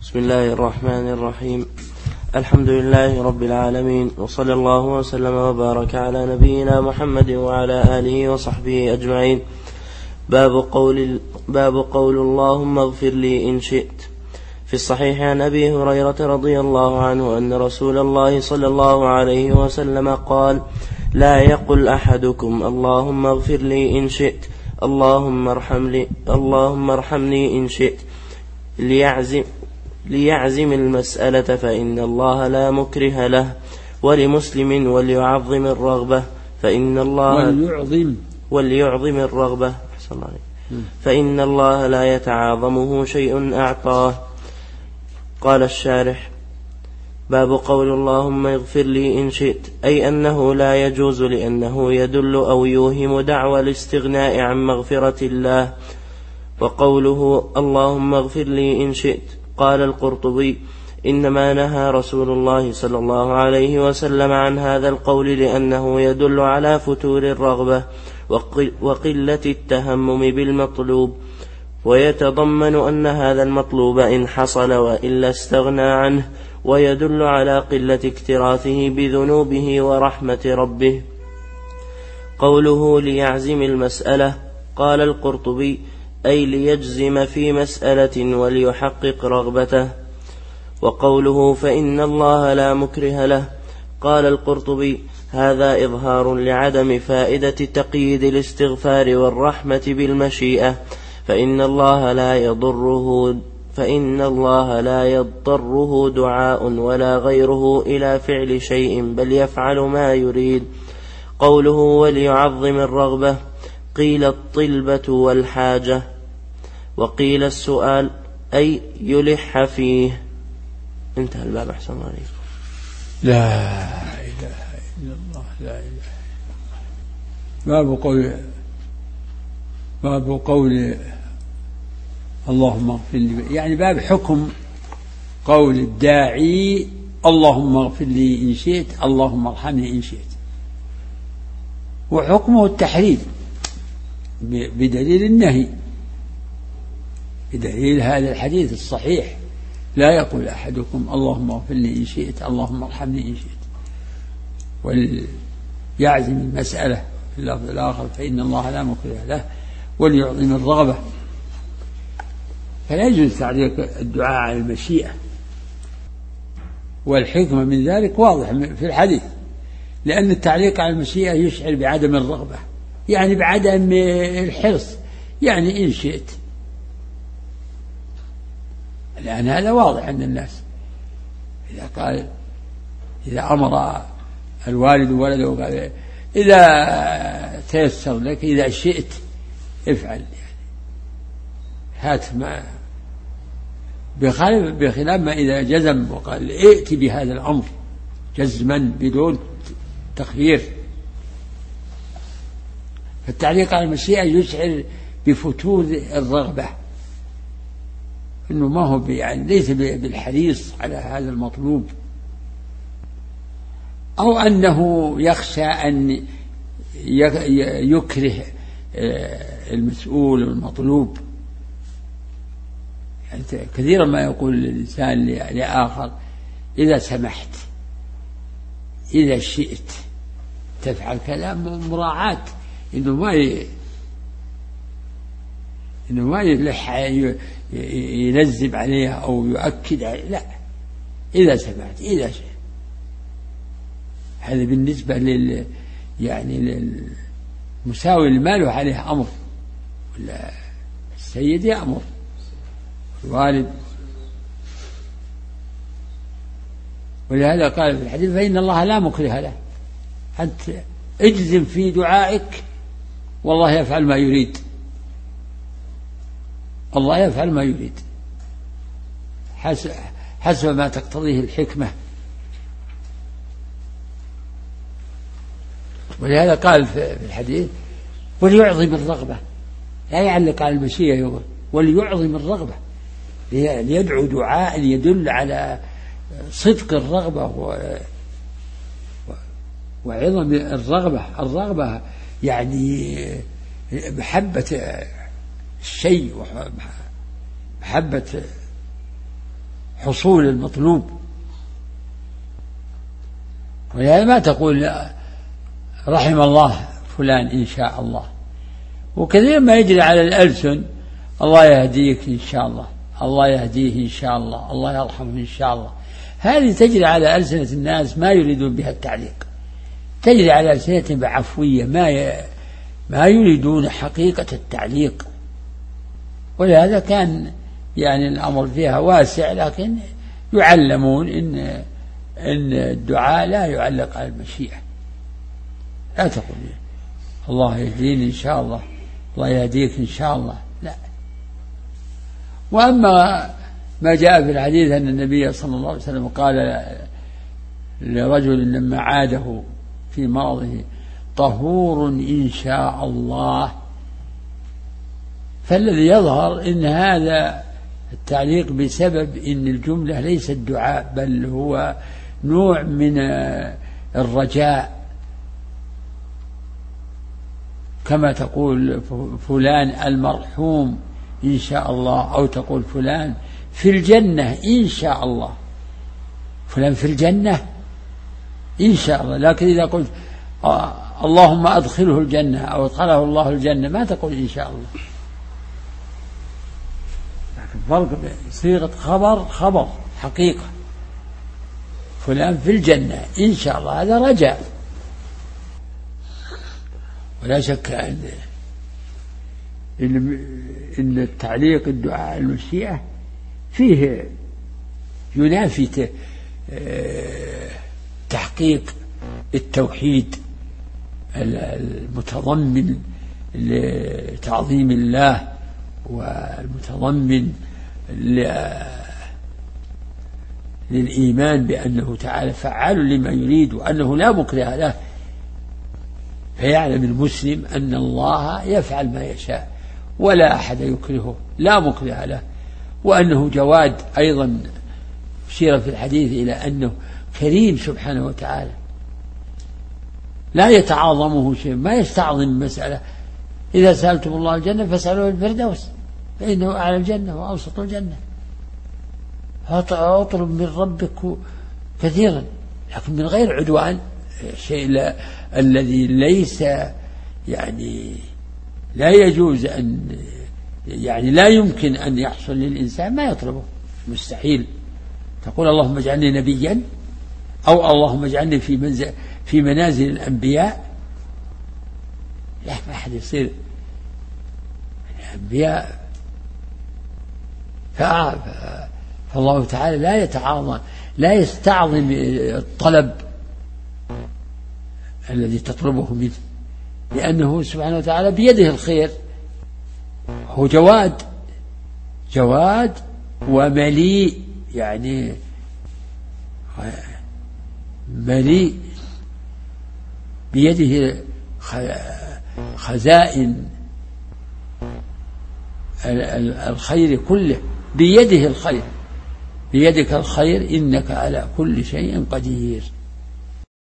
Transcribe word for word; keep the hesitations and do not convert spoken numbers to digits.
بسم الله الرحمن الرحيم. الحمد لله رب العالمين، وصلى الله وسلم وبارك على نبينا محمد وعلى آله وصحبه أجمعين. باب قول, باب قول اللهم اغفر لي إن شئت. في الصحيح عن أبي هريرة رضي الله عنه أن رسول الله صلى الله عليه وسلم قال: لا يقل أحدكم اللهم اغفر لي إن شئت، اللهم ارحم لي اللهم ارحمني إن شئت، ليعزم ليعزم المسألة فإن الله لا مكره له. ولمسلم: وليعظم الرغبة فإن الله وليعظم وليعظم الرغبة فإن الله لا يتعاظمه شيء أعطاه. قال الشارح: باب قول اللهم اغفر لي إن شئت، أي أنه لا يجوز، لأنه يدل أو يوهم دعوى الاستغناء عن مغفرة الله. وقوله اللهم اغفر لي إن شئت، قال القرطبي: إنما نهى رسول الله صلى الله عليه وسلم عن هذا القول لأنه يدل على فتور الرغبة وقلة التهمم بالمطلوب، ويتضمن أن هذا المطلوب إن حصل وإلا استغنى عنه، ويدل على قلة اكتراثه بذنوبه ورحمة ربه. قوله ليعزم المسألة، قال القرطبي: أي ليجزم في مسألة وليحقق رغبته. وقوله فإن الله لا مكره له، قال القرطبي: هذا إظهار لعدم فائدة تقييد الاستغفار والرحمة بالمشيئة، فإن الله لا يضره فإن الله لا يضره دعاء ولا غيره إلى فعل شيء، بل يفعل ما يريد. قوله وليعظم الرغبة، قيل الطلبة والحاجة، وقيل السؤال، أي يلح فيه. انتهى الباب. أحسن الله عليكم. لا إله إلا الله. لا إله. باب قول باب قول اللهم اغفر لي، يعني باب حكم قول الداعي اللهم اغفر لي إن شئت، اللهم ارحمني إن شئت، وحكمه التحريم بدليل النهي، بدليل هذا الحديث الصحيح: لا يقول أحدكم اللهم اغفر لي إن شئت، اللهم ارحمني إن شئت. وليعزم المسألة في اللفظ الآخر فإن الله لا مكره له، وليعظم الرغبة. فلا يجوز تعليق الدعاء على المشيئة، والحكمة من ذلك واضح في الحديث، لأن التعليق على المشيئة يشعر بعدم الرغبة، يعني بعدم الحرص، يعني إن شئت، لأن هذا واضح عند الناس. إذا قال إذا أمر الوالد ولده وقال إذا تيسر لك إذا شئت افعل، يعني هات ما، بخلاف ما إذا جزم وقال ائت بهذا الأمر جزما بدون تخيير. فالتعليق على المشيئة يشعر بفتور الرغبة، إنه ما هو يعني ليس بالحريص على هذا المطلوب، أو أنه يخشى أن يكره المسؤول والمطلوب. يعني كثيرا ما يقول الإنسان لآخر إذا سمحت، إذا شئت تفعل كلام مراعاة، إنه ما ي... إنه ما يلح يلزم عليها أو يؤكد عليها، لا، إذا سمحت، إذا شئت. هذا بالنسبة لل يعني للمساوي اللي ما له عليه أمر، ولا السيد يأمر الوالد. ولهذا قال في الحديث فإن الله لا مكره له، أنت اجزم في دعائك والله يفعل ما يريد، الله يفعل ما يريد حسب ما تقتضيه الحكمة. ولهذا قال في الحديث وليعظم الرغبة، لا يعلق على المشيئة، يقول وليعظم الرغبة، ليدعو دعاء يدل على صدق الرغبة وعظم الرغبة. الرغبة يعني محبة الشيء، محبة حصول المطلوب. ولهذا ما تقول رحم الله فلان إن شاء الله. وكثير ما يجري على الألسن الله يهديك إن شاء الله، الله يهديه إن شاء الله، الله يرحمه إن شاء الله. هذه تجري على ألسنة الناس ما يريدون بها التعليق، تجري على ألسنتهم بعفوية، ما ي... ما يريدون حقيقة التعليق. ولهذا كان يعني الأمر فيها واسع، لكن يعلمون إن إن الدعاء لا يعلق على المشيئة. لا تقول الله يهديني إن شاء الله، الله يهديك إن شاء الله، لا. وأما ما جاء في الحديث أن النبي صلى الله عليه وسلم قال لرجل لما عاده في مرضه طهور إن شاء الله، فالذي يظهر إن هذا التعليق بسبب إن الجملة ليست دعاء، بل هو نوع من الرجاء، كما تقول فلان المرحوم إن شاء الله، أو تقول فلان في الجنة إن شاء الله، فلان في الجنة إن شاء الله. لكن إذا قلت آه اللهم أدخله الجنة أو أدخله الله الجنة ما تقول إن شاء الله. لكن فرق بين صيغة خبر خبر حقيقة، فلان في الجنة إن شاء الله، هذا رجاء. ولا شك أن إن التعليق الدعاء المشيئة فيه ينافي تحقيق التوحيد المتضمن لتعظيم الله والمتضمن للإيمان بأنه تعالى فعال لما يريد وأنه لا مكره له. فيعلم المسلم أن الله يفعل ما يشاء ولا أحد يكرهه، لا مكره له، وأنه جواد. أيضا أشير في الحديث إلى أنه كريم سبحانه وتعالى، لا يتعاظمه شيء، ما يستعظم مسألة. إذا سألتم الله الجنة فاسألوه الفردوس فإنه أعلى الجنة وأوسط الجنة. أطلب من ربك كثيرا لكن من غير عدوان، شيء الذي ليس يعني لا يجوز أن يعني لا يمكن أن يحصل للإنسان ما يطلبه، مستحيل. تقول اللهم اجعلني نبيا أو اللهم اجعلني في منزل في منازل الأنبياء، لا ما أحد يصير الأنبياء. فالله تعالى لا يتعاظم، لا يستعظم الطلب الذي تطلبه منه، لأنه سبحانه وتعالى بيده الخير، هو جواد جواد ومليء، يعني مليء بيده خزائن الخير كله، بيده الخير، بيدك الخير إنك على كل شيء قدير.